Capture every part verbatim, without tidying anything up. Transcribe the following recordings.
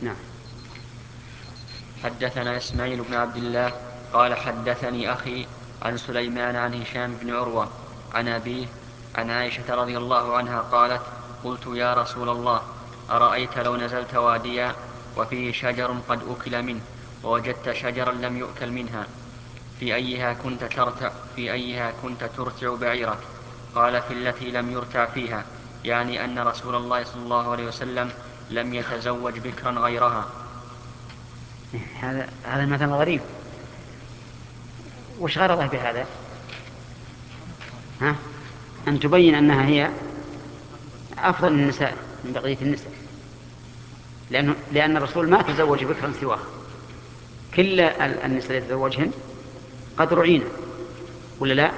نعم. حدثنا إسماعيل بن عبد الله قال حدثني أخي عن سليمان عن هشام بن عروة عن أبيه عن عائشة رضي الله عنها قالت قلت يا رسول الله أرأيت لو نزلت واديا وفيه شجر قد أكل منه ووجدت شجرا لم يؤكل منها في أيها كنت ترتع, في أيها كنت ترتع بعيرك؟ قال في التي لم يرتع فيها، يعني أن رسول الله صلى الله عليه وسلم لم يتزوج بكرا غيرها. هذا هذا مثل غريب، وش غرضه بهذا؟ ها؟ أن تبين أنها هي أفضل النساء من بقية النساء، لأنه لأن الرسول ما تزوج بكرا سواه، كل النساء التي تزوجهن قد رعينا ولا لا؟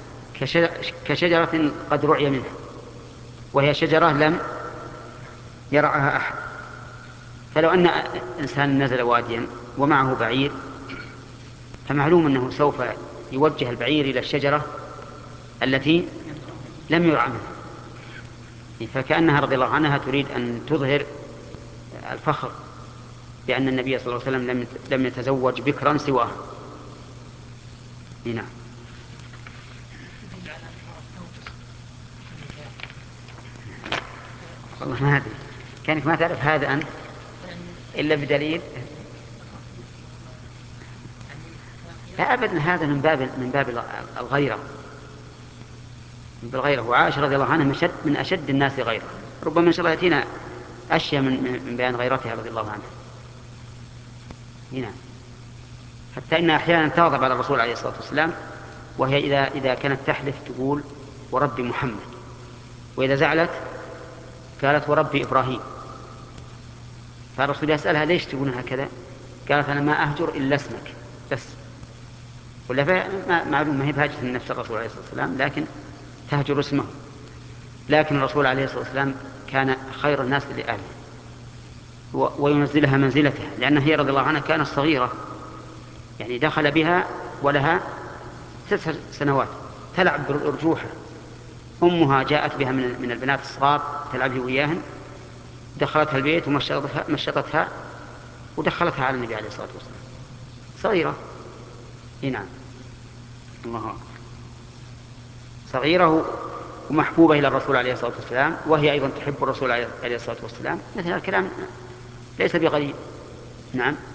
كشجرة قد رعي منها، وهي شجرة لم يرعها أحد. فلو أن إنسان نزل واديا ومعه بعير، فمعلوم أنه سوف يوجه البعير إلى الشجرة التي لم يرعى منها، فكأنها رضي الله عنها تريد أن تظهر الفخر بأن النبي صلى الله عليه وسلم لم يتزوج بكرا سواه. نعم. والله ما أدري، كانك ما تعرف هذا أنت إلا بدليل. لا أبدا، هذا من باب من باب الغيرة، بالغيرة. وعائشة رضي الله عنها من أشد من أشد الناس غيرة، ربما إن شاء الله يأتينا أشياء من من بيان غيرتها رضي الله عنها. نعم. حتى إن أحيانا تغضب على الرسول عليه الصلاة والسلام، وهي إذا إذا كانت تحلف تقول ورب محمد، وإذا زعلت قالت ورب إبراهيم. فالرسول يسألها ليش تقول هكذا؟ قالت أنا ما أهجر إلا اسمك بس. ولا معلوم ما هي بهاجة من نفس الرسول عليه الصلاة والسلام، لكن تهجر اسمه. لكن الرسول عليه الصلاة والسلام كان خير الناس لأهله وينزلها منزلتها، لأنها هي رضي الله عنها كانت صغيرة، يعني دخل بها ولها تسع سنوات تلعب بالأرجوحة. أمها جاءت بها من البنات الصغار تلعب وياهن، دخلتها البيت ومشطتها مشطتها ودخلتها على النبي عليه الصلاة والسلام صغيرة. نعم. الله أكبر. صغيرة ومحبوبة إلى الرسول عليه الصلاة والسلام، وهي أيضا تحب الرسول عليه الصلاة والسلام. مثل الكلام ليس بغريب. نعم.